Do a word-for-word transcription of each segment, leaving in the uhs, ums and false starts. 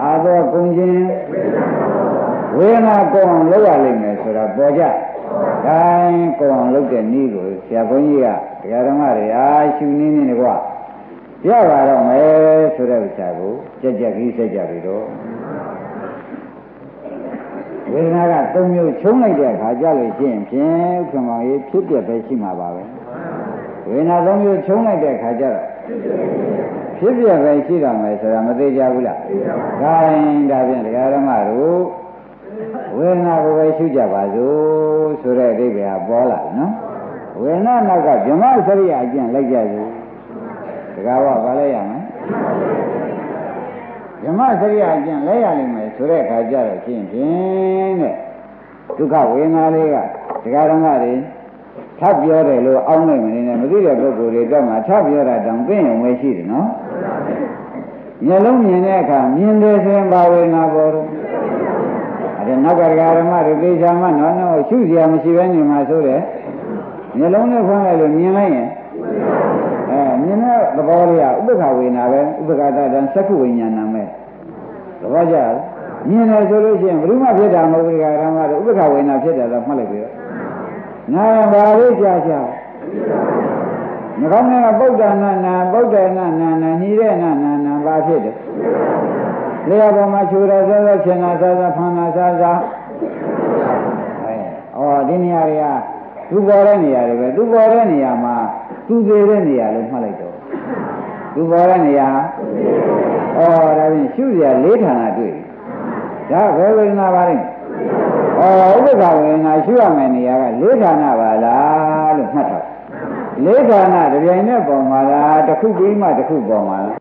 အာသောကုန်ခြင်းဝေဒနာကုန်အောင်လုပ်ရလိမ့်မယ်ဆိုတာပေါ်ကြတိုင်းကုန်အောင်လုပ်တဲ့နည်းကိုဆရာဘုန်းကြီးကတရားဓမ္မတွေအားရှုနည်းနည်းနဲ့ကွာရပါတော့မယ်ဆိုတဲ့ဥစ္စာကိုကြက်ကြက်ကြီးဆက်ကြပြီတော့ဝေဒနာကသုံးမျိုးချုံးလိုက်တဲ့အခါကြလို့ရှိရင်ဖြင့်ခင်ဗျာရေးဖြစ်ပြပဲရှိမှာပါပဲဝေဒနာသုံးမျိုးချုံးလိုက်တဲ့အခါကျတော့ဖြစ်ပြပဲရှိတော့မယ်ဆိုတာမသေးကြဘူးလားဒါရင်ဒါဖြင့်တရားဓမ္မတို့ဝေဒနာကိုပဲရှုကြပါစို့ဆိုတဲ့အဓိပ္ပာယ်ပေါ်လာနော်ဝေဒနာနောက်ကဗြဟ္မစရိယအကျင့်လိုက်ကြစို့တကားကဘာလဲရမလဲဗြဟ္မစရိယအကျင့်လဲရလိမ့်မယ်ဆိုတဲ့အခါကျတော့ဖြင့်ဖြင့်တဲ့ဒုက္ခဝေဒနာလေးကတရားဓမ္မတွေထပ်ပြောတယ်လို့အောင်းနိုင်မနေနဲ့မသိတဲ့ပုဂ္ဂိုလ်တွေတော့မှထပ်ပြောတာတောင်သိရင်ဝယ်ရှိတယ်နော်မျက်လုံးမြင်တဲ့အခါမြင်တယ်ဆိုရင်ဘာဝေဒနာပေါ်တော့အဲနောက်ကတရားဓမ္မတွေသိချာမှနော်နော်ရှုစရာမရှိဘဲနေမှာဆိုတဲ့မျက်လုံးနဲ့ဖွင့်လိုက်လို့မြင်လိုက်ရင်အဲမြင်တဲ့သဘောလေးကဥပ္ပခဝေဒနာပဲဥပ္ပခတတံသက္ခုဝိညာဏပဲသဘောကျလားမြင်တယ်ဆိုလို့ရှိရင်ဘယ်သူမှဖြစ်တာမဟုတ်ဘူးတရားဓမ္မတွေဥပ္ပခဝေဒနာဖြစ်တယ်တော့မှတ်လိုက်ပြီနာဘာလေးကြာကြာငကောင်းကပုဒ္ဒနာနာပုဒ္ဒနာနာနာညီတဲ့နာနာနာဘာဖြစ်တယ်လေယာပေါ်မှာချူရစောစောချင်နာစောစောဖန်နာစောစောအဲဩဒီနေရာတွေကသူပေါ်တဲ့နေရာတွေပဲသူပေါ်တဲ့နေရာမှာသူသေးတဲ့နေရာလို့မှတ်လိုက်တော့သူပေါ်တဲ့နေရာဩဒါဖြင့်ရှုစရာလေးဌာနတွေ့ဒါဘယ်ဝေဒနာပါလဲဩဥပ္ပခဝေဒနာရှုရမယ်နေရာကလေးဌာနပါလားလို့မှတ်ထားလေးဌာနတပြိုင်နဲ့ပေါ်မှာလားတစ်ခုပြီးမှတစ်ခုပေါ်မှာလား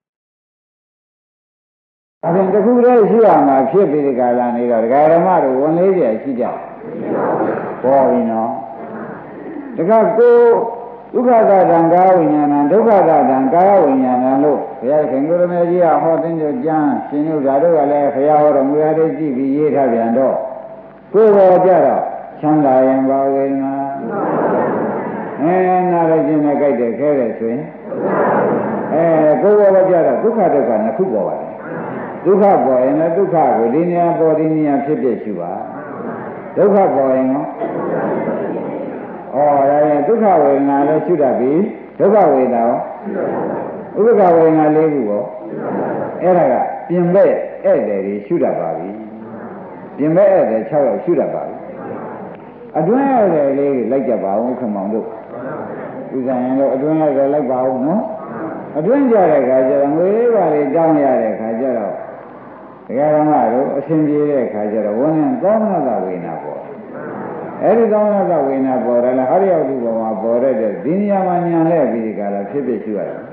ဒါဖြင့်တစ်ခုတည်းရှိရမှာဖြစ်ပြီးဒီကလာနေတော့ဒကာဓမ္မတို့ဝန်လေးပြရှိကြပေါ်ပြီနော်တကကိုဒုက္ခသတံကာဝိညာဏဒုက္ခသတံကာယဝိညာဏလို့ဘုရားခင်ကိုရမေကြီးကဟောတဲ့ကြံရှင်တို့ဓာတို့ကလည်းဘုရားဟောတော်မူရတဲ့ကြည့်ပြီးရေးထားပြန်တော့ကိုယ်ပေါ်ကြတော့ချမ်းသာရင်ဘာဝေဒနာအဲနာရခြင်းနဲ့ကြိုက်တယ်ခဲတယ်ဆိုရင်အဲကိုယ်ပေါ်ကြတော့ဒုက္ခဒုက္ခနှစ်ခုပေါ်ပါတယ်ဒုက္ခပေါ်ရင်လည်းဒုက္ခကိုဒီနေရာပေါ်ဒီနေရာဖြစ်ဖြစ်ရှိပါဒုက္ခပေါ်ရင်ရောဩဒါရင်ဒုက္ခဝေဒနာလည်းရှုတတ်ပြီဒုက္ခဝေဒနာရောဥပ္ပခဝေဒနာလေးခုရောအဲ့ဒါကပြင်မဲ့ဧည့်သည်တွေရှုတတ်ပါပြီပြင်မဲ့ဧည့်သည်၆ယောက်ရှုတတ်ပါပြီအတွင်းဧည့်သည်လေးလိုက်ကြပါဦးခမောင်တို့ဥစ္စာရင်တော့အတွင်းဧည့်သည်လိုက်ပါဦးနော်အတွင်းကြတဲ့ခါကျတော့ငွေလေးပါလေးတောင်းရတဲ့ခါကျတော့ဒကာဓမ္မတို့အရှင်ပြေတဲ့ခါကျတော့ဝန်းနဲ့သောမနတဝေဒနာပေါ်အဲ့ဒီသောမနတဝေဒနာပေါ်တယ်လားဟောဒီရောက်ဒီပေါ်မှာပေါ်တဲ့ဒီနေရာမှာညာလဲပြီးဒီကလာဖြစ်ဖြစ်ရှိရတယ်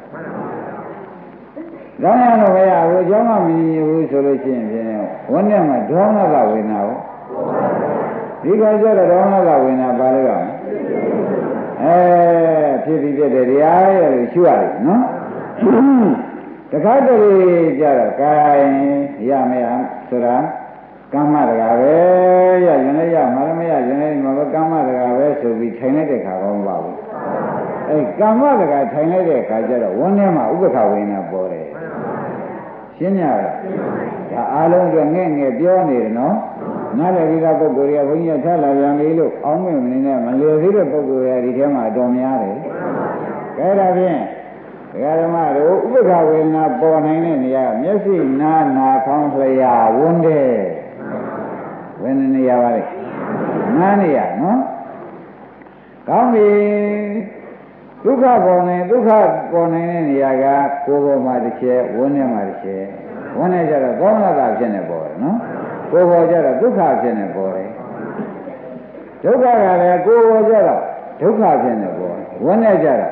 ။ဒါမှမဟုတ်ဘယ်ဟာကိုအကြောင်းမမြင်ဘူးဆိုလို့ရှိရင်ဖြင့်ဝန်းနဲ့မှာဒေါမနတဝေဒနာကိုဒီကကျတော့ဒေါမနတဝေဒနာပါလို့ရမယ်။အဲဖြစ်ပြီးဖြစ်တယ်တရားရဲ့လို့ရှိရတယ်နော်။တခါတလေကြတော့ကာယရမရဆိုတာကမ္မတကာပဲရရင်လည်းရမှာလည်းမရရင်လည်းမဘကမ္မတကာပဲဆိုပြီးထိုင်လိုက်တဲ့ခါကောင်းပါဘူးအဲကမ္မတကာထိုင်လိုက်တဲ့ခါကျတော့ဝန်းထဲမှာဥပ္ပခဝေဒနာပေါ်တယ်ရှင်းကြလားဒါအားလုံးအတွက်ငဲ့ငဲ့ပြောနေတယ်နော်နားလည်ပြီးသားပုဂ္ဂိုလ်တွေကဘုန်းကြီးကထားလာပြန်ပြီလို့အောင်းမြင်နေနဲ့မလျော်သေးတဲ့ပုဂ္ဂိုလ်တွေဒီထဲမှာအတော်များတယ်ကဲဒါဖြင့်ဒကာဓမ္မတို့ဥပ္ပခဝေဒနာပေါ်နိုင်တဲ့နေရာမျက်စိနားနာခေါင်းလျှာဝန်းတဲ့ဝယ်နေရပါလေနားနေရနော်ကောင်းပြီဒုက္ခပေါ်နေဒုက္ခပေါ်နေတဲ့နေရာကကိုယ်ပေါ်မှာတစ်ချက်ဝန်းထဲမှာတစ်ချက်ဝန်းထဲကျတော့သောမနတာဖြစ်နေပေါ်တယ်နော်ကိုယ်ပေါ်ကျတော့ဒုက္ခဖြစ်နေပေါ်တယ်ဒုက္ခကလည်းကိုယ်ပေါ်ကျတော့ဒုက္ခဖြစ်နေပေါ်တယ်ဝန်းထဲကျတော့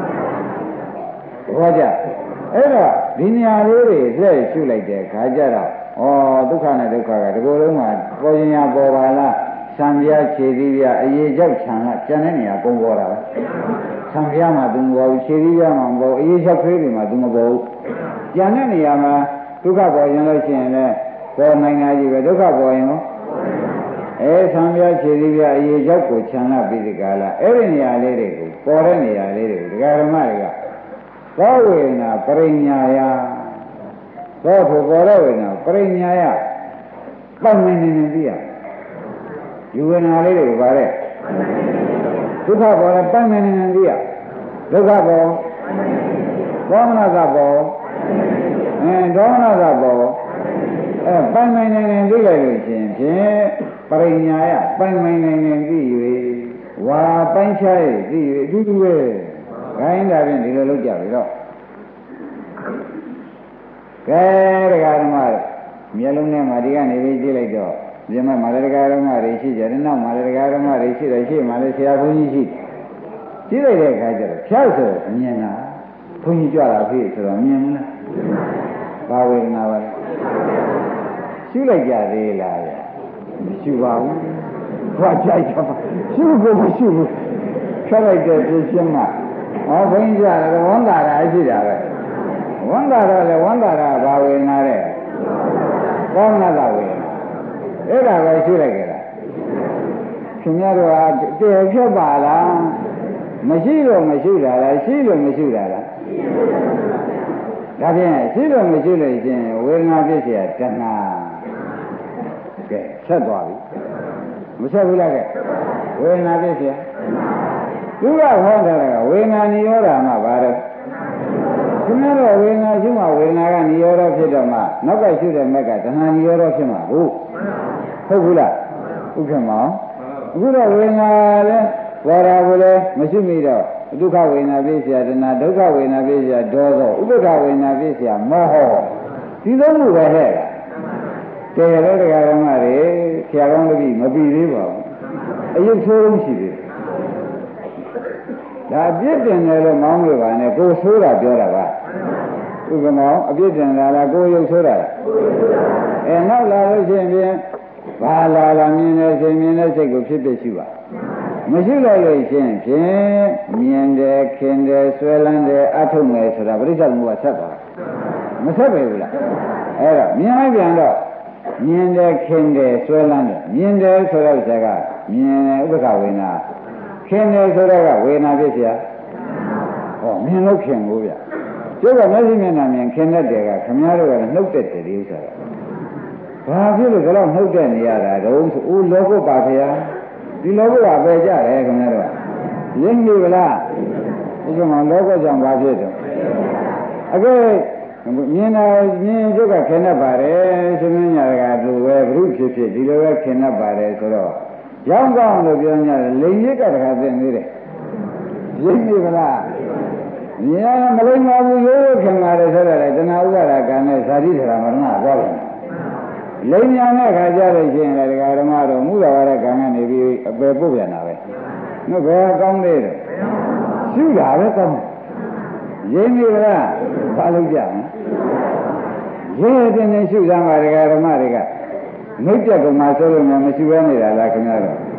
ဘောကြအဲ့တော့ဒီနေရာလေးတွေလက်ရှုလိုက်တဲ့ခါကျတော့ဩဒုက္ခနဲ့ဒုက္ခကဒီကိုယ်လုံးမှာပေါ်ရင်ရပေါ်ပါလားဆံပြားခြေသီးပြားအရေးကြောက်ခြံကကျန်တဲ့နေရာပုံပေါ်တာပဲဆံပြားမှာသူမပေါ်ဘူးခြေသီးပြားမှာမပေါ်အရေးကြောက်ခွေးတွေမှာသူမပေါ်ဘူးကျန်တဲ့နေရာမှာဒုက္ခပေါ်ရင်လို့ရှိရင်လည်းပေါ်နိုင်တာကြီးပဲဒုက္ခပေါ်ရင်ရောအဲဆံပြားခြေသီးပြားအရေးကြောက်ကိုခြံလာပြီးဒီကလာအဲ့ဒီနေရာလေးတွေကိုပေါ်တဲ့နေရာလေးတွေကိုဒကာဓမ္မတွေကသောဝေဒနာပရိညာယဘောဖို့ပေါ်တဲ့ဝေဒနာပရိညာယပတ်မင်းနေနေသိရယူဝေဒနာလေးတွေပါတဲ့ဒုက္ခပေါ်လဲပတ်မင်းနေနေသိရဒုက္ခပေါ်ဒေါမနသပေါ်အဲဒေါမနသပေါ်အဲပိုင်ပိုင်နေနေသိလိုက်လို့ရှင်ဖြင့်ပရိညာယပိုင်ပိုင်နေနေသိ၍ဝါပိုင်းခြား၍သိ၍အတူတူပဲခိုင်းတာဖြင့်ဒီလိုလုပ်ကြပြီတော့ကဲတရားဓမ္မမျက်လုံးနဲ့မှဒီကနေပြီးကြည့်လိုက်တော့ဒီမှာမာရတရားဓမ္မတွေရှိကြတယ်နောက်မာရတရားဓမ္မတွေရှိတယ်ရှိမှလည်းဆရာဘုန်းကြီးရှိကြည့်လိုက်တဲ့အခါကျတော့ဖြောက်ဆိုမြင်တာဘုန်းကြီးကြွတာဖြစ်ဆိုတော့မြင်မလားဘာဝေဒနာပါလဲရှုလိုက်ကြသေးလားဗျမရှိပါဘူးဘာကြိုက်တာရှုဖို့မရှိဘူးဖြောက်လိုက်တဲ့ပြင်းရှင်းမှဟောဘုန်းကြီးကြတယ်ဝန်တာတာရှိတာပဲဝန်တာတော့လေဝန်တာတာဘာဝေဒနာတဲ့ကောင်းလာတာဝေဒနာအဲ့ဒါပဲရှုလိုက်ကြတာခင်ဗျားတို့ဟာတည်ဖြစ်ပါလားမရှိလို့မရှိတာလားရှိလို့မရှိတာလားဒါဖြင့်ရှိလို့မရှိလို့ရှင်ဝေဒနာဖြစ်เสียတဏှာကဲဆက်သွားပြီမဆက်ဘူးလားကဲဝေဒနာဖြစ်เสียသူကဟောတယ်ကဝေဒနာနိရောဓမှာပါတော့ခင်ဗျားတို့ဝေဒနာရှိမှဝေဒနာကနိရောဓဖြစ်တော့မှနောက်ကရှိတဲ့မက်ကတဏှာနိရောဓဖြစ်မှာဟုတ်ဟုတ်ဘူးလားဥက္ကမောအခုတော့ဝေဒနာလဲပေါ်တာကိုလည်းမရှိမိတော့ဒုက္ခဝေဒနာဖြစ်เสียတဏှာဒုက္ခဝေဒနာဖြစ်เสียဒေါသဥပ္ပခဝေဒနာဖြစ်เสียမောဟဒီသုံးခုပဲဟဲ့ကဲရတဲ့တရားဓမ္မတွေဆရာကောင်းတပည့်မပြီးသေးပါဘူးအယုတ်ဆိုးလုံးရှိသေးတယ်ဒါအပြစ်တင်တယ်လို့မောင်းလို့ပါနဲ့ကိုဆိုးတာပြောတာပါဥက္ကမောအပြစ်တင်တာလားကိုရုပ်ဆိုးတာလားအဲနောက်လာလို့ရှိရင်ဘာလာလာမြင်တဲ့စိတ်မြင်တဲ့စိတ်ကိုဖြစ်ဖြစ်ရှိပါမရှိလိုက်လို့ရှိရင်ဖြင့်မြင်တယ်ခင်တယ်ဆွဲလန်းတယ်အထုံးတယ်ဆိုတာပရိစ္ဆေသမုပ္ပါဆက်သွားမဆက်ပဲဘူးလားအဲ့တော့မြင်လိုက်ပြန်တော့မြင်တယ်ခင်တယ်ဆွဲလန်းတယ်မြင်တယ်ဆိုတော့ဆရာကမြင်တယ်ဥပ္ပခဝေဒနာခင်တယ်ဆိုတော့ကဝေဒနာဖြစ်เสียဟောမြင်လို့ခင်ကိုဗျကျုပ်ကမျက်စိမျက်နှာမြင်ခင်တဲ့တယ်ကခမည်းတော်ကနှုတ်တဲ့တယ်ဒီဥစ္စာကဘာဖြစ်လို့ဒီလောက်နှုတ်တဲ့နေရတာတုံးဆိုဦးလောကုပါဗျာဒီလောကကပဲကြတယ်ခင်ဗျားတို့ရင်းနေဗလားဒီကမှာလောကကြောင့်ဘာဖြစ်တော့အခုမြင်တာမြင်ကျုပ်ကခင်တတ်ပါတယ်ရှင်မင်းညာကသူပဲဘုရုဖြစ်ဖြစ်ဒီလိုပဲခင်တတ်ပါတယ်ဆိုတော့ရောင်းကောင်းလို့ပြောကြတယ်လိန်ရစ်ကတခါသိနေတယ်ရင်းနေဗလားမြင်ရမလိမ္မာဘူးရိုးရိုးခင်ပါတယ်ဆိုတော့လေတဏှာဥပါဒကံနဲ့ဇာတိဓမ္မရဏသွားတယ်လိမ်ညာနဲ့ခါကြလို့ရှိရင်လည်းဒကာဓမ္မတို့မူတော်ရတဲ့ကံကနေပြီးအပယ်ပုတ်ပြန်တာပဲ။နော်ဘယ်ကောင်းသေးတယ်။ရှုတာပဲကောင်းတယ်။ရင်းနေလားဘာလို့ကြမလဲ။ရဲတဲ့နဲ့ရှုကြမှာဒကာဓမ္မတွေကနှုတ်ပြတ်ကမှဆိုလို့များမရှိဘဲနေတာလားခင်ဗျားတို့။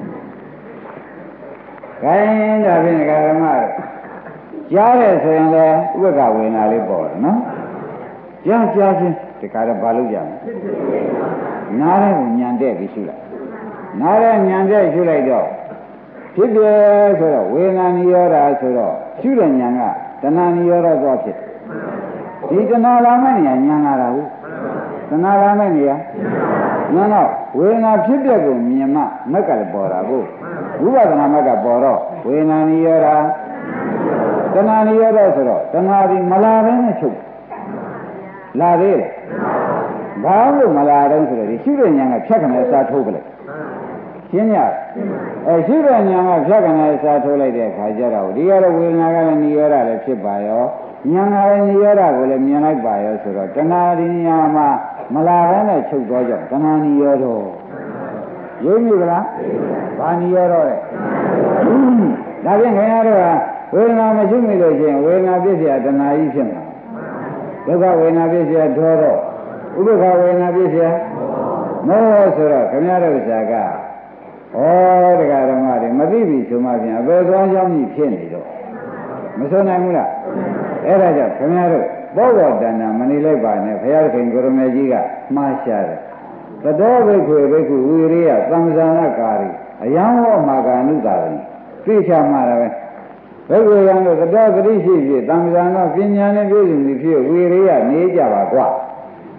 ခိုင်းဒါဖြင့်ဒကာဓမ္မတို့ကြားတယ်ဆိုရင်လည်းဥပ္ပခဝေဒနာလေးပေါ်တယ်နော်။ကြားကြားချင်းဒီကားတော့ဘာလို့ကြမလဲနားတဲ့ကိုညံတဲ့ပြီးရှုလိုက်နားတဲ့ညံတဲ့ရှုလိုက်တော့ဖြစ်တယ်ဆိုတော့ဝေဒနာနိရောဓဆိုတော့ရှုတဲ့ညံကတဏှာနိရောဓသွားဖြစ်ဒီတဏှာလာမဲ့နေရာညံလာတာဟုတ်တဏှာလာမဲ့နေရာညံတော့ဝေဒနာဖြစ်တဲ့ကိုမြင်မှမက်ကလည်းပေါ်တာကိုဝိပဿနာမက်ကပေါ်တော့ဝေဒနာနိရောဓတဏှာနိရောဓဆိုတော့တဏှာဒီမလာဘဲနဲ့ချုပ်လာသေးတယ်ဘာလို့မလာတော့ဆိုတော့ဒီရှုတဲ့ဉာဏ်ကဖြတ်ကနေစားထိုးပလိုက်ရှင်းရအဲရှုတဲ့ဉာဏ်ကဖြတ်ကနေစားထိုးလိုက်တဲ့အခါကျတော့ဒီကတော့ဝေဒနာကလည်းနိရောဓလည်းဖြစ်ပါရောဉာဏ်ကလည်းနိရောဓကိုလည်းမြင်လိုက်ပါရောဆိုတော့တဏှာဒီဉာဏ်မှာမလာဘဲနဲ့ချုပ်သွားကြတဏှာနိရောဓရင်းပြီလားဘာနိရောဓလဲဒါဖြင့်ခင်ဗျားတို့ကဝေဒနာမရှိမိလို့ရှိရင်ဝေဒနာပြည့်စရာတဏှာကြီးဖြစ်မှာဒုက္ခဝေဒနာပြည့်စရာဒေါသဥပ္ပခဝေဒနာပြည့်စရာမောဟဆိုတော့ခမရတဲ့ဥစ္စာကဩတရားဓမ္မတွေမသိပြီဆိုမှပြန်အပေသွားကြောင်းကြီးဖြစ်နေတော့မဆုံးနိုင်ဘူးလားအဲ့ဒါကြောင့်ခမရတို့ဘောဂတဏ္ဍမနေလိုက်ပါနဲ့ဘုရားခင်ကိုရမေကြီးကမှားရှာတယ်သတောဘိက္ခွေဘိက္ခုဝိရိယသံဇာနာကာရီအယံဟောမာကာနုတာရိသိချမှာလည်းဘိက္ခွေရံတို့သတောဂတိရှိဖြစ်သံဇာနာပညာနဲ့ပြည့်စုံပြီဖြစ်ဝိရိယနေကြပါကွာ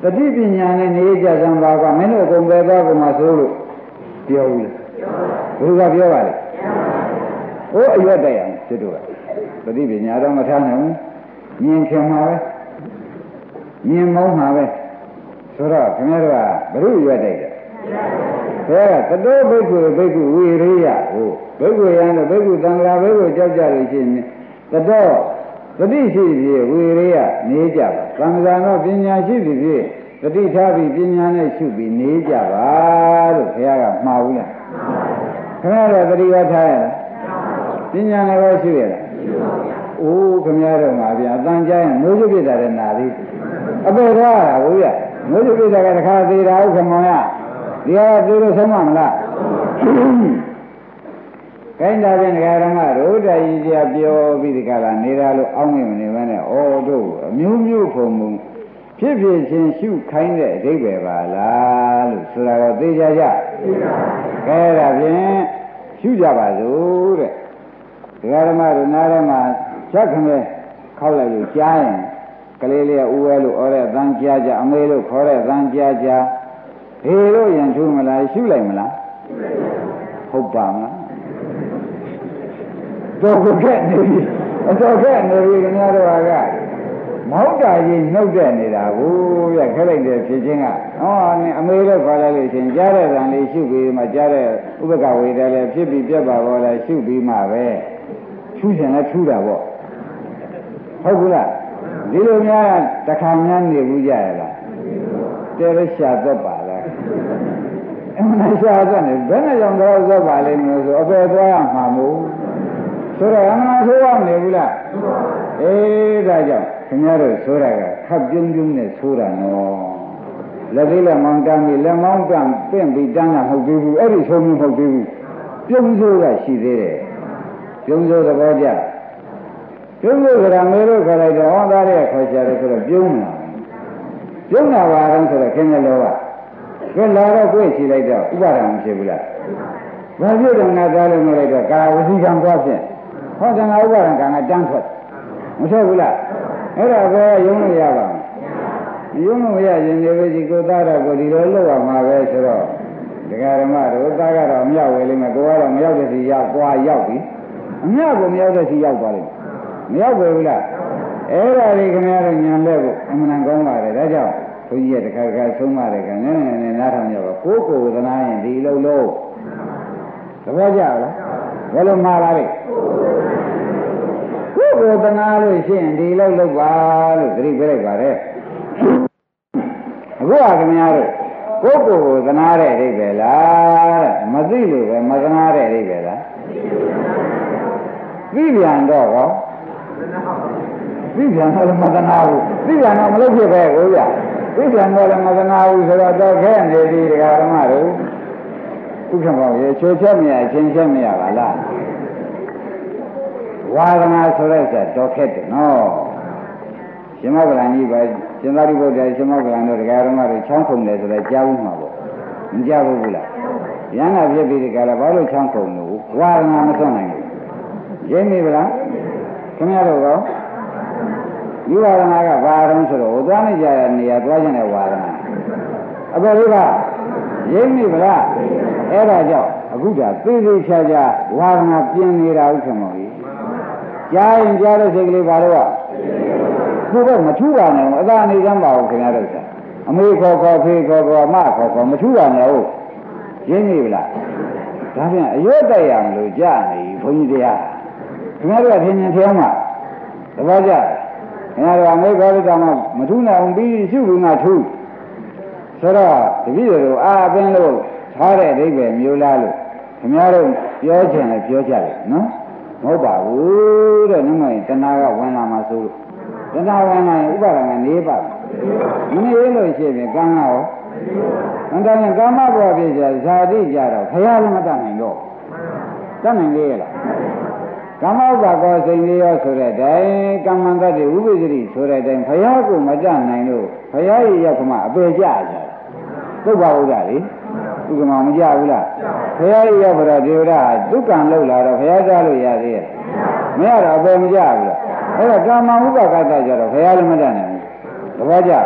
တတိပညာနဲ့နေကြစံပါကမင်းတို့အကုန်ပဲသွားကုန်မှာဆိုလို့ပြောဘူးလားဘုရားပြောပါလေဟိုအရွက်တိုက်အောင်စစ်တို့ကတတိပညာတော့မထားနိုင်ဘူးမြင်ခင်မှာပဲမြင်မောင်းမှာပဲဆိုတော့ခင်ဗျားတို့ကဘုရုရွက်တိုက်တယ်ဘယ်ကတတောဘိက္ခုဘိက္ခုဝိရိယဟိုဘိက္ခုယံတို့ဘိက္ခုသံဃာဘိက္ခုကြောက်ကြလို့ရှိရင်တတောတတိရှိပြီဝိရိယနေကြပါသံဃာတော့ပညာရှိပြီဖြင့်တတိထားပြီးပညာနဲ့ရှုပြီးနေကြပါလို့ဘုရားကမှားဘူးလားခင်ဗျားတို့တတိဝထားရလားပညာနဲ့ပဲရှုရလားအိုးခင်ဗျားတို့မှာဗျာအတန်ကြားရင်မျိုးစုပြတာတဲ့နာလေးအပေသွားတာဘုရားမျိုးစုပြတာကတခါသေးတာဟုတ်ခမောင်ရဒီဟာသေးလို့ဆုံးမမလားခိုင်းတာဖြင့်ဒကာဓမ္မတို့တည်ကြီးပြပြောပြီးဒီကလာနေတာလို့အောင်းမြင်နေမနဲ့ဩတို့အမျိုးမျိုးဖုံမှုဖြစ်ဖြစ်ချင်းရှုခိုင်းတဲ့အဓိပ္ပာယ်ပါလားလို့ဆိုတာတော့သိကြကြကဲဒါဖြင့်ရှုကြပါစို့တဲ့ဒကာဓမ္မတို့နားထဲမှာချက်ခမဲခောက်လိုက်လို့ကြားရင်ကလေးလေးကဥဝဲလို့ဩတဲ့သံကြားကြအမေလို့ခေါ်တဲ့သံကြားကြဟေလို့ရင်ထူးမလားရှုလိုက်မလားဟုတ်ပါမလားတော့ကဲ့နေပြီအတော်ကဲ့နေပြီခင်ဗျားတို့ကမဟုတ်တာကြီးနှုတ်တဲ့နေတာကိုပြခက်လိုက်တဲ့ဖြစ်ချင်းကဟောအမေလို့ခေါ်လိုက်လို့ရှင်ကြားတဲ့တန်လေးရှုပြီးမှကြားတဲ့ဥပကဝေဒလည်းဖြစ်ပြီးပြက်ပါဘောလည်းရှုပြီးမှပဲထူးရှင်လည်းထူးတာပေါ့ဟုတ်ဘူးလားဒီလိုများတခါများနေဘူးကြရလားတဲရရှာသက်ပါလားအမှန်ရှာသက်နေဘယ်နဲ့ကြောင့်တော့သက်ပါလိမ့်မလို့ဆိုအပေသွားရမှာမို့ဆိုတော့အမှန်ဆိုးရမနေဘူးလားအေးဒါကြောင့်ခင်ဗျားတို့ဆိုတာကခပ်ပြုံးပြုံးနဲ့ဆိုတာနော်လက်သေးလက်မောင်းတမ်းပြီးလက်မောင်းကပင့်ပြီးတန်းတာမဟုတ်သေးဘူးအဲ့ဒီဆိုမျိုးမဟုတ်သေးဘူးပြုံးစိုးကရှိသေးတယ်ပြုံးစိုးသဘောကျပြုံးစိုးကရာမေလို့ခေါ်လိုက်တော့ဟောသားရဲ့ခေါ်ချတယ်ဆိုတော့ပြုံးလာပြုံးလာပါတော့ဆိုတော့ခင်ဗျားလောကကဲလာတော့ကိုယ်ချီလိုက်တော့ဥပါဒံမဖြစ်ဘူးလားဘာဖြစ်တယ်ငါသားလို့မလိုက်တော့ကာဝစီကံသွားဖြင့်ဟောကံကဥပါဒံကံကတန်းထွက်မထွက်ဘူးလားအဲ့ဒါကရုံးလို့ရပါမယ်ရုံးလို့ရရင်ဒီလိုကြီးကိုသားတော့ကိုဒီလိုလုပ်ရမှာပဲဆိုတော့ဒကာဓမ္မတို့သားကတော့အမြောက်ဝယ်လိမ့်မယ်ကိုကတော့မရောက်တဲ့စီရောက်သွားရောက်ပြီအမြောက်ကိုမရောက်တဲ့စီရောက်သွားလိမ့်မယ်မရောက်ပဲဘူးလားအဲ့ဒါလေးခင်ဗျားတို့ညံလဲဖို့အမှန်တန်ကောင်းပါတယ်ဒါကြောင့်ဘုန်းကြီးကတခါတခါဆုံးပါတယ်ကနည်းနည်းနဲ့နားထောင်ကြပါကိုယ်ကိုယ်သနာရင်ဒီလုံးလုံးသဘောကျလားဘယ်လိုမှားပါလဲကိုယ်ကိုယ်သနာလို့ရှိရင်ဒီလုံးလုံးပါလို့သတိပေးလိုက်ပါတယ်အခုကခင်ဗျားတို့ကိုယ်ကိုယ်ကိုသနာတဲ့အိဗယ်လားမသိလို့ပဲမသနာတဲ့အိဗယ်လားသိပြန်တော့ဟောသိပြန်တော့မသနာဘူးသိပြန်တော့မလုပ်ဖြစ်ပဲကိုဗျသိပြန်တော့လည်းမသနာဘူးဆိုတော့တော့ခဲနေပြီဒကာဓမ္မတို့ဥက္ကမောရေချိုးချက်မရအချင်းချက်မရပါလားဝါဒနာဆိုတဲ့ဆက်တော့ခက်တယ်နော်ရှင်မောကလန်ကြီးပဲရှင်သာရိပုတ္တရာရှင်မောကလန်တို့ဒကာဓမ္မတို့ချောင်းခုံတယ်ဆိုတော့ကြားဘူးမှာပေါ့မကြားဘူးလားရဟန္တာဖြစ်ပြီးဒီကလာဘာလို့ချောင်းခုံလို့ဝါဒနာမစွန့်နိုင်ဘူးရင်းမိဗလားခင်ဗျားတို့ကောဒီဝါဒနာကဘာတုံးဆိုတော့ဟိုသွားနေကြတဲ့နေရာသွားခြင်းတဲ့ဝါဒနာအပေလေးကရင်းမိဗလားအဲ့ဒါကြောင့်အခုကသိသိချာချာဝါဒနာပြင်းနေတာဥက္ကမောကြီးကြားရင်ကြားတဲ့စိတ်ကလေးဘာလို့ကသူကမထူပါနဲ့အသာအနေကမ်းပါဘူးခင်ဗျားတို့ကအမေခေါ်ခေါ်ဖေးခေါ်ခေါ်အမခေါ်ခေါ်မထူပါနဲ့ဟုတ်ရင်းမိဗလားဒါပြန်အရွတ်တိုက်ရမလို့ကြားနေဘုန်းကြီးတရားခင်ဗျားတို့ကထင်ရင်ထင်မှာသဘောကျခင်ဗျားတို့အမေခေါ်လို့တောင်မထူနိုင်အောင်ပြီးရှုပြီးမှထူဆိုတော့တပည့်တို့အာအပင်းလို့ထားတဲ့အဓိပ္ပာယ်မျိုးလားလို့ခင်ဗျားတို့ပြောချင်လည်းပြောကြတယ်နော်မဟုတ်ပါဘူးတဲ့နမရင်တဏှာကဝင်လာမှာဆိုလို့တဏှာဝင်လာရင်ဥပါဒံကနေပါမနေလို့ရှိရင်ကံကရောမတတ်ရင်ကာမဘဝဖြစ်ကြဇာတိကြတော့ခရလည်းမတတ်နိုင်တော့တတ်နိုင်လေလားကာမဥပါကောစိန်လေးရောဆိုတဲ့တိုင်ကမ္မန္တတိဥပ္ပဇ္ဇတိဆိုတဲ့တိုင်ဘုရားကိုမတတ်နိုင်လို့ဘုရားရဲ့ရောက်ခမအပေကြကြတယ်သုဘဝုဒ္ဓလေဥက္ကမမကြဘူးလားဘုရားရဲ့ရောက်ကြတော့ဒေဝရဒုက္ကံလောက်လာတော့ဘုရားကြားလို့ရသေးရဲ့မရတော့အပေမကြဘူးလားအဲ့တော့ကာမဥပါကတကြတော့ဘုရားလည်းမတတ်နိုင်ဘူးသဘောကျ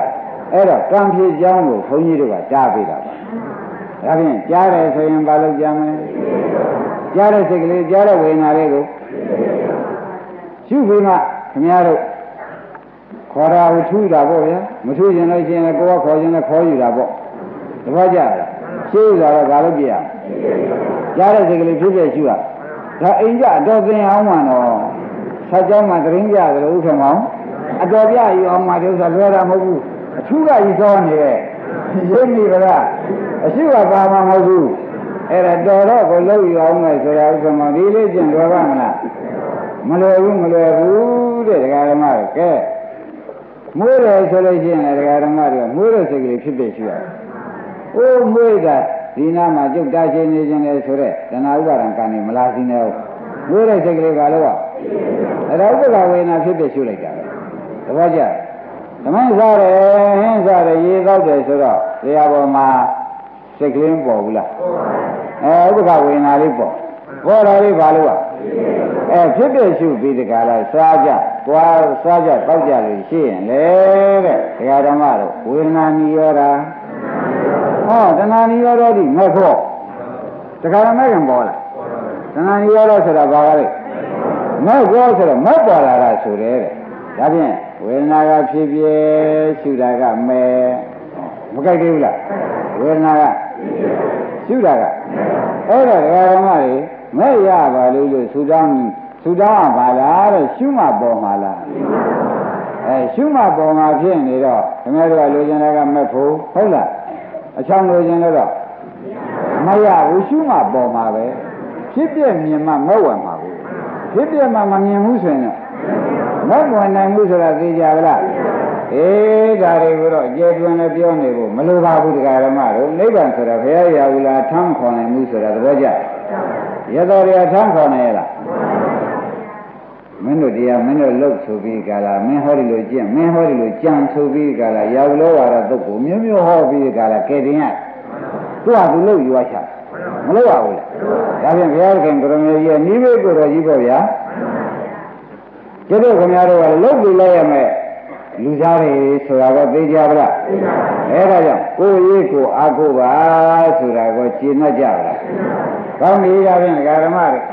အဲ့တော့ကံဖြေကြောင်းကိုဘုန်းကြီးတို့ကကြားပေးတာပါဒါဖြင့်ကြားတယ်ဆိုရင်ဘာလို့ကြားမလဲကြားတဲ့စိတ်ကလေးကြားတဲ့ဝေဒနာလေးကိုရှုပြီးမှခင်ဗျားတို့ခေါ်တာကိုထူးတာပေါ့ဗျာမထူးရင်လည်းရှင်လည်းကိုယ်ကခေါ်ရင်လည်းခေါ်ယူတာပေါ့တပည့်ကြလားရှင်းတာတော့ဘာလို့ပြရကြားတဲ့စိတ်ကလေးဖြစ်ဖြစ်ရှုရဒါအိမ်ကြအတော်သင်အောင်မှတော့ဆက်ကြောင်းမှတရင်ကြတယ်လို့ဥက္ကမောင်အတော်ပြယူအောင်မှဒီဥစ္စာလွယ်တာမဟုတ်ဘူးအထူးကယူသောနေရဲ့ရင်းပြီဗလားအရှိကပါမှာမဟုတ်ဘူးအဲ့ဒါတော်တော့ကိုလှုပ်ယူအောင်မယ်ဆိုတာဥက္ကမောင်ဒီလေးကျင့်လွယ်ပါမလားမလွယ်ဘူးမလွယ်ဘူးတဲ့ဒကာဓမ္မတို့ကဲမွေးတယ်ဆိုလို့ရှိရင်လည်းဒကာဓမ္မတို့မွေးတဲ့စိတ်ကလေးဖြစ်ဖြစ်ရှိရတယ်။အိုးမွေးတာဒီနာမှာကျုပ်တားချင်းနေခြင်းလေဆိုတဲ့တဏှာဥပါဒံကံနေမလားစီနေဘူး။မွေးတဲ့စိတ်ကလေးကလည်းအဲ့ဒါဥပ္ပကဝေဒနာဖြစ်ဖြစ်ရှုလိုက်တာ။တပည့်ကြဓမ္မစားတယ်ဟင်းစားတယ်ရေသောက်တယ်ဆိုတော့တရားပေါ်မှာစိတ်ကလေးပေါ်ဘူးလား။အဲဥပ္ပကဝေဒနာလေးပေါ်။ပေါ်လာလေးဘာလို့อ่ะအဲဖြစ်ဖြစ်ရှုပြီးတကလားစားကြသွားစားကြတောက်ကြလို့ရှိရင်လေတဲ့ဒကာဓမ္မတို့ဝေဒနာနိရောဓဟောတဏှာနိရောဓဒီမဲ့ဖို့ဒကာဓမ္မကံပေါ်လာတဏှာနိရောဓဆိုတာဘာကလဲမဲ့ဖို့ဆိုတော့မဲ့ပေါ်လာတာဆိုတယ်တဲ့ဒါဖြင့်ဝေဒနာကဖြစ်ဖြစ်ရှုတာကမဲ့မကြိုက်သေးဘူးလားဝေဒနာကရှုတာကအဲ့တော့ဒကာဓမ္မတွေမဲ့ရပါလို့လို့ဆူတောင်းဆူတောင်းပါလားတဲ့ရှုမှပေါ်မှာလားအဲရှုမှပေါ်မှာဖြစ်နေတော့ခင်ဗျားတို့ကလိုချင်တာကမဲ့ဖို့ဟုတ်လားအချောင်းလိုချင်တော့မရဘူးရှုမှပေါ်မှာပဲဖြစ်ပြမြင်မှမဲ့ဝင်မှာဘူးဖြစ်ပြမှမမြင်ဘူးဆိုရင်မဲ့ဝင်နိုင်ဘူးဆိုတာသိကြပါလားအေးဒါတွေကိုတော့ကျေတွင်လည်းပြောနေဖို့မလိုပါဘူးတရားဓမ္မတို့နိဗ္ဗာန်ဆိုတာဘုရားရာဟုလားထမ်းခေါ်နိုင်မှုဆိုတာသဘောကျရတော်ရထမ်းခေါ်နိုင်လားမင်းတို့တရားမင်းတို့လှုပ်ဆိုပြီးကြလားမင်းဟောဒီလိုကျင့်မင်းဟောဒီလိုကြံဆိုပြီးကြလားရာဟုလောဝါဒသုတ်ကိုမျိုးမျိုးဟောပြီးကြလားကဲတင်ရသူကသူလှုပ်ယူရချမလှုပ်ရဘူးလားဒါဖြင့်ဘုရားခင်ကရမေကြီးရဲ့နိဗ္ဗာန်ကိုတော်ကြီးပေါ့ဗျာကျတို့ခင်ဗျားတို့ကလှုပ်ပြီးလိုက်ရမယ်လူသားတွေဆိုတာကသိကြပါလားအဲဒါကြောင့်ကိုယ်ရေးကိုအားကိုးပါဆိုတာကိုရှင်းတတ်ကြပါလားကောင်းပြီဒါဖြင့်ဒကာဓမ္မတွေ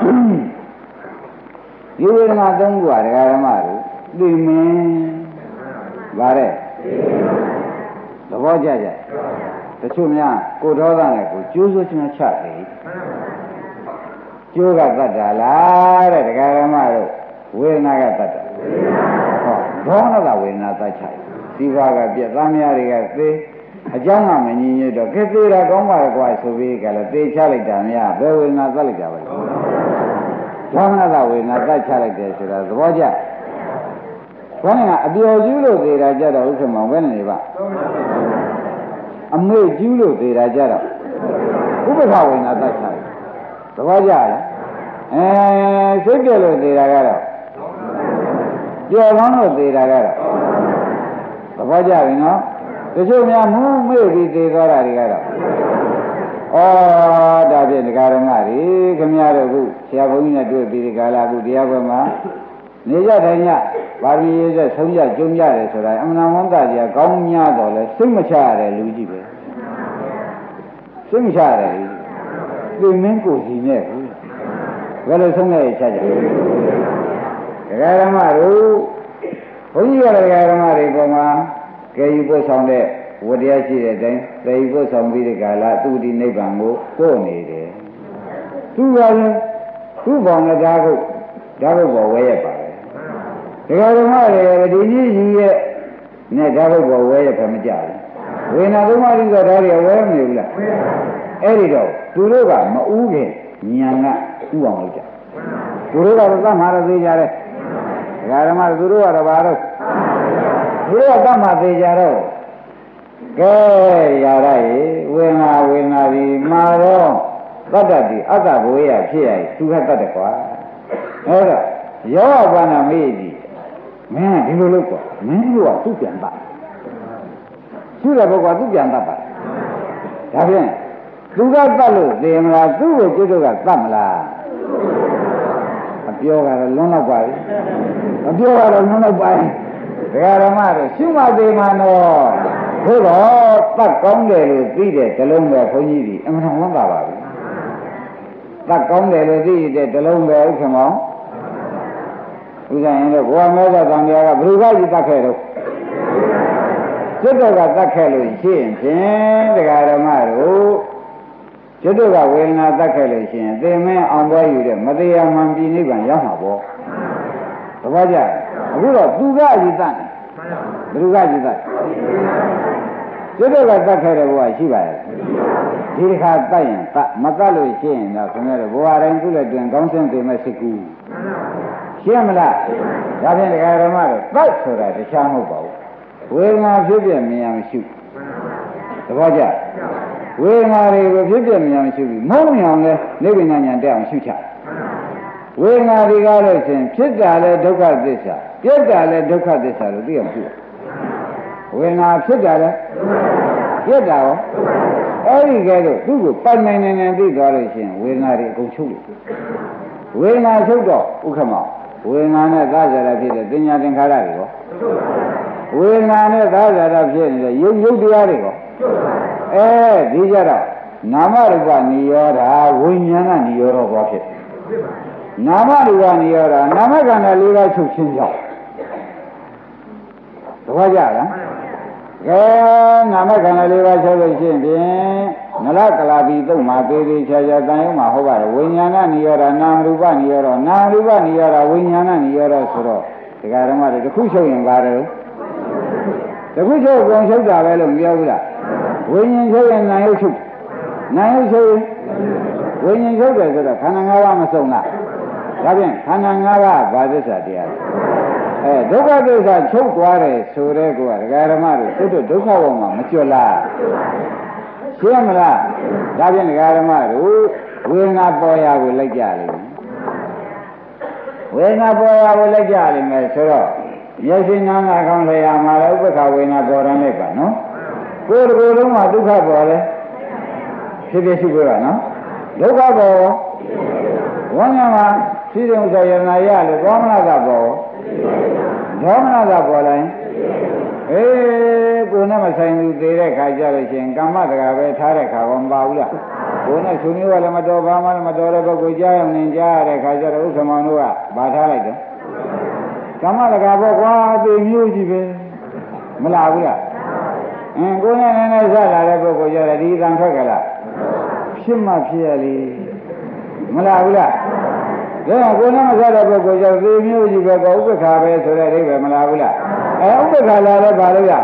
ဒီဝေဒနာသုံးခုကဒကာဓမ္မတွေသိမင်းဗါတဲ့သဘောကျကြတချို့များကိုဒေါသနဲ့ကိုကျိုးစိုးချင်ချတယ်ကျိုးကတတ်တာလားတဲ့ဒကာဓမ္မတို့ဝေဒနာကတတ်တာဟောဒေါသကဝေဒနာတတ်ချတယ်ဒီဘာကပြက်သားများတွေကသေအကြောင်းကမညီညွတ်တော့ကဲသေးတာကောင်းပါလေကွာဆိုပြီးကလည်းသေချလိုက်တာများဘယ်ဝေဒနာသတ်လိုက်တာပဲဒေါမနတဝေဒနာသတ်ချလိုက်တယ်ဆိုတာသဘောကျခေါင်းကအပျော်ကျူးလို့သေတာကြတော့ဥက္ကမောင်ပဲနေပါအမေ့ကျူးလို့သေတာကြတော့ဥပ္ပခဝေဒနာသတ်ချလိုက်သဘောကျလားအဲစိတ်ပြက်လို့သေတာကတော့ကြော်ကောင်းလို့သေတာကတော့သဘောကျပြီနော်တချို့များမူးမေ့ပြီးသေသွားတာတွေကတော့ဩဒါဖြင့်ဒကာဓမ္မတွေခင်ဗျားတို့ခုဆရာဘုန်းကြီးနဲ့တွေ့ပြီးဒီကာလခုတရားပွဲမှာနေကြတိုင်းညပါဠိရေးတဲ့ဆုံးရကျုံးရတယ်ဆိုတာအမှန်ဝန်သားကြီးကောင်းများတော့လဲစိတ်မချရတယ်လူကြီးပဲစိတ်မချရတယ်လူမင်းကိုစီနဲ့ဘူးဘယ်လိုဆုံးရချကြဒကာဓမ္မတို့ဘုန်းကြီးကဒကာဓမ္မတွေပေါ်မှာကဲယူပို့ဆောင်တဲ့ဝတရားရှိတဲ့အတိုင်းသေယူပို့ဆောင်ပြီးတဲ့ကာလသူဒီနိဗ္ဗာန်ကိုပို့နေတယ်သူကလည်းသူ့ဘောင်နဲ့ဓာတ်ကိုဓာတ်ကိုပေါ်ဝဲရပါတယ်ဒကာဓမ္မတွေဒီကြီးကြီးရဲ့နဲ့ဓာတ်ကိုပေါ်ဝဲရဖယ်မကြဘူးဝေနာသုံးပါးဒီကဓာတ်တွေဝဲမနေဘူးလားအဲ့ဒီတော့သူတို့ကမဥခင်ဉာဏ်ကဥအောင်လုပ်ကြသူတို့ကတော့သတ်မှာတော့သိကြတယ်ဒကာဓမ္မသူတို့ကတော့ဘာလို့သူတို့ကသတ်မှာသိကြတော့ကဲရာရရေဝေနာဝေနာဒီမာတော့သတ္တတိအတ္တဘဝရဖြစ်ရသူကတတ်တယ်ကွာအဲ့တော့ယောဘာနာမေးဒီမင်းဒီလိုလုပ်ကွာမင်းတို့ကသူ့ပြန်ပါသူ့တဲ့ဘုကသူ့ပြန်တတ်ပါဒါဖြင့်သူကတတ်လို့သိမလားသူ့ကိုကျွတ်တို့ကတတ်မလားအပြောကတော့လွန်းတော့ပါပြီအပြောကတော့လွန်းတော့ပါပြီဒကာဓမ္မတို့ရှုမှတ်သေးမှာနော်သို့တော့တတ်ကောင်းတယ်လို့သိတဲ့တလုံးပဲခွန်ကြီးဒီအမှန်ဝမ်းသာပါဘူးတတ်ကောင်းတယ်လို့သိတဲ့တလုံးပဲဥက္ကမောင်ဥစ္စာရင်တော့ဘဝမဲသောတန်တရားကဘယ်လိုကကြီးတတ်ခဲ့တော့ကျွတ်တော့ကတတ်ခဲ့လို့ရှိရင်ဖြင့်တရားဓမ္မတို့ကျွတ်တော့ကဝေဒနာတတ်ခဲ့လို့ရှိရင်သေမင်းအောင်ပွဲယူတဲ့မတရားမှန်ပြည်နိဗ္ဗာန်ရောက်မှာပေါ့သဘောကျအခုတော့သူကကြီးတတ်တယ်ဘယ်လိုကကြီးတတ်ကျွတ်တော့ကတတ်ခဲ့တဲ့ဘဝရှိပါရဲ့ဒီတစ်ခါတတ်ရင်တတ်မတတ်လို့ရှိရင်တော့ခင်ဗျားတို့ဘဝတိုင်းသူ့လက်တွင်ကောင်းစင်ပေမဲ့စိတ်ကူးရှင်းမလားဒါဖြင့်တရားဓမ္မတို့တတ်ဆိုတာတခြားမဟုတ်ပါဘူးဝေဒနာဖြစ်ပြမြင်ရမရှိသဘောကျဝေဒနာတွေကိုဖြစ်ပြမြင်ရမရှိဘူးမဟုတ်မြောင်လဲနိဗ္ဗာန်ဉာဏ်တက်အောင်ရှုချဝေဒနာတွေကားလို့ရှင်ဖြစ်တာလဲဒုက္ခသစ္စာပြတ်တာလဲဒုက္ခသစ္စာလို့သိအောင်ရှုဝေဒနာဖြစ်တာလဲပြတ်တာရောအဲ့ဒီကဲတော့သူ့ကိုပိုင်နိုင်နေနေသိသွားလို့ရှင်ဝေဒနာတွေအကုန်ချုပ်လို့ဝေဒနာချုပ်တော့ဥက္ကမောဝေဒနာနဲ့သာဇာတာဖြစ်တဲ့တင်ညာသင်္ခါရတွေရောဝေဒနာနဲ့သာဇာတာဖြစ်နေတဲ့ယုတ်ယုတ်တရားတွေရောအဲဒီကြတော့နာမရူပနိရောဓဝိညာဏနိရောဓဘောဖြစ်နာမရူပနိရောဓနာမခန္ဓာ၄ပါးချုပ်ချင်းကြောင့်သဘောကျလားကဲနာမခန္ဓာ၄ပါးချုပ်လို့ရှိရင်ဖြင့်နလကလာပြီးသုံးမှာသေးသေးချာချာတန်ရုံမှာဟုတ်ပါတယ်ဝိညာဏနိရောဓနာမရူပနိရောဓနာမရူပနိရောဓဝိညာဏနိရောဓဆိုတော့ဒီကရမတွေတစ်ခုချုပ်ရင်ပါတယ်တခုချုပ်ကုန်ချုပ်တာပဲလို့မပြောဘူးလားဝိညာဉ်ချုပ်ရင်နာယုတ်ချုပ်နာယုတ်ချုပ်ရင်ဝိညာဉ်ချုပ်တယ်ဆိုတော့ခန္ဓာ၅ပါးမစုံလားဒါဖြင့်ခန္ဓာ၅ပါးဘာသစ္စာတရားလဲအဲဒုက္ခသစ္စာချုပ်သွားတယ်ဆိုတဲ့ကောဒကာဓမ္မတို့သူတို့ဒုက္ခဘဝမှာမကျွတ်လားရှင်းမလားဒါဖြင့်ဒကာဓမ္မတို့ဝေဒနာပေါ်ရာကိုလိုက်ကြလိမ့်မယ်ဝေဒနာပေါ်ရာကိုလိုက်ကြလိမ့်မယ်ဆိုတော့မျက်စိနာနာကောင်းလျာမှာလည်းဥပ္ပခဝေဒနာပေါ်ရလိုက်ပါနော်ကိုယ်တကူလုံးမှာဒုက္ခပေါ်လဲဖြစ်ဖြစ်ရှိကြပါနော်ဒုက္ခပေါ်ဝိညာဉ်မှာရှိတဲ့ဥစ္စာယနာရလို့သောမနကပေါ်ဒေါမနကပေါ်လိုက်အေးကိုယ်နဲ့မဆိုင်သူသေးတဲ့ခါကြလို့ရှိရင်ကမ္မတကာပဲထားတဲ့ခါကောမပါဘူးလားကိုယ်နဲ့သူမျိုးကလည်းမတော်ဘာမှလည်းမတော်တဲ့ပုဂ္ဂိုလ်ကြားရုံနဲ့ကြားရတဲ့ခါကျတော့ဥက္ကမောင်တို့ကဗာထားလိုက်တယ်ကမ္မတကာပေါ့ကွာအသေးမျိုးကြီးပဲမလာဘူးလားအင်းကိုယ်နဲ့နည်းနည်းဆက်လာတဲ့ပုဂ္ဂိုလ်ကြတယ်ဒီအတန်ထွက်ကြလားဖြစ်မှဖြစ်ရလေမလာဘူးလားဒါကကိုယ်နဲ့မဆက်တဲ့ပုဂ္ဂိုလ်ကြသေမျိုးကြီးပဲကောဥပ္ပခါပဲဆိုတဲ့အိဗယ်မလာဘူးလားအဲဥပ္ပခါလာလည်းဘာလို့ရဩ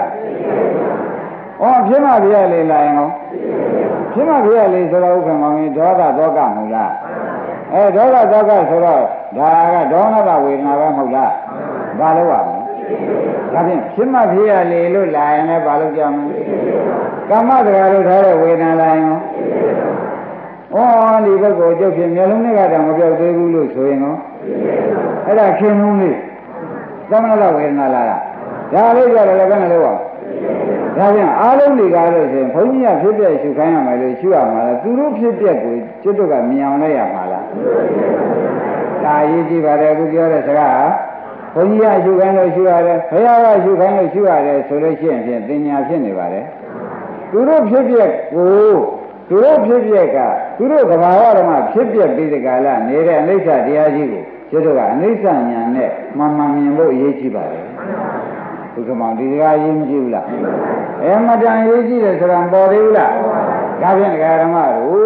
ဖြစ်မှဖြစ်ရလေလာရင်ကောဖြစ်မှဖြစ်ရလေဆိုတော့ဥက္ကမောင်ကြီးဒေါသဒေါကမဟုတ်လားအဲဒေါသဒေါကဆိုတော့ဒါကဒေါနကဝေဒနာပဲမဟုတ်လားဘာလို့ရမလဲဒါဖြင့်ဖြစ်မှဖြစ်ရလေလို့လာရင်လည်းဘာလို့ကြမလဲကာမတရားတို့ထားတဲ့ဝေဒနာလာရင်ရောဩဒီဘက်ကိုကျုပ်ဖြင့်မျက်လုံးနဲ့ကတော့မပြောက်သေးဘူးလို့ဆိုရင်ရောအဲ့ဒါခင်လုံးလေးသမဏဝေဒနာလာတာဒါလေးကြတယ်လည်းဘယ်နဲ့လဲဝါဒါဖြင့်အားလုံးတွေကလို့ဆိုရင်ဘုန်းကြီးကဖြစ်ပြရှုခိုင်းရမယ်လို့ရှုရမှာလားသူတို့ဖြစ်ပြကိုကျွတ်တို့ကမြင်အောင်လိုက်ရမှာလားဒါရေးကြည့်ပါတယ်အခုပြောတဲ့စကားဘုန်းကြီးကရှုခိုင်းလို့ရှုရတယ်ဘုရားကရှုခိုင်းလို့ရှုရတယ်ဆိုလို့ရှိရင်ဖြင့်တင်ညာဖြစ်နေပါတယ်သူတို့ဖြစ်ပြကိုသူတို့ဖြစ်ပြကသူတို့ကဘာဝဓမ္မဖြစ်ပြပြီးဒီကလာနေတဲ့အနိစ္စတရားကြီးကိုကျွတ်တို့ကအနိစ္စဉာဏ်နဲ့မှန်မှန်မြင်ဖို့အရေးကြီးပါတယ်ဘုကမောင်ဒီစကားရေးမကြည့်ဘူးလားအဲမတန်ရေးကြည့်တယ်ဆိုတာပေါ်သေးဘူးလားဒါဖြင့်ဒကာဓမ္မတို့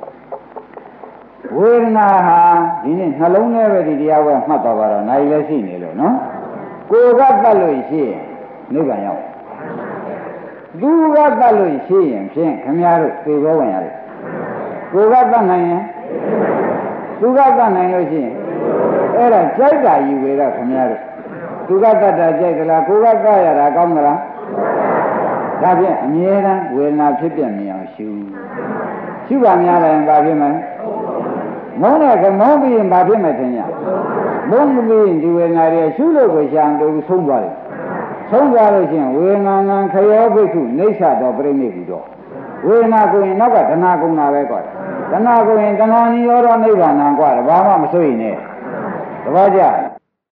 ဝေဒနာဟာဒီနေ့နှလုံးထဲပဲဒီတရားဝဲမှတ်သွားပါတော့နိုင်လည်းရှိနေလို့နော်ကိုယ်ကတတ်လို့ရှိရင်နိဗ္ဗာန်ရောက်သူကတတ်လို့ရှိရင်ဖြင့်ခမည်းတော်သေဘောဝင်ရတယ်ကိုယ်ကတတ်နိုင်ရင်သူကတတ်နိုင်လို့ရှိရင်အဲ့ဒါကြိုက်တာယူဝေတော့ခမည်းတော်သူကတတ်တာကြိုက်သလားကိုယ်ကတတ်ရတာကောင်းသလားဒါဖြင့်အမြဲတမ်းဝေဒနာဖြစ်ပြမြင်အောင်ရှုရှုပါများလည်းဘာဖြစ်မလဲမုန်းတဲ့ကမောင်းပြီးရင်ဘာဖြစ်မယ်ထင်ရမုန်းပြီးရင်ဒီဝေဒနာတွေရှုလို့ကိုရှာတူဆုံးသွားတယ်ဆုံးသွားလို့ချင်းဝေဒနာငံခရောဘိက္ခုနေဆတော်ပြိဋိဘူးတော့ဝေဒနာကိုရင်နောက်ကဒနာကုံတာပဲကွာဒနာကိုရင်ဒနာနိရောဓနိဗ္ဗာန်ကွာဘာမှမစိုးရင်နဲ့တပည့်ကြ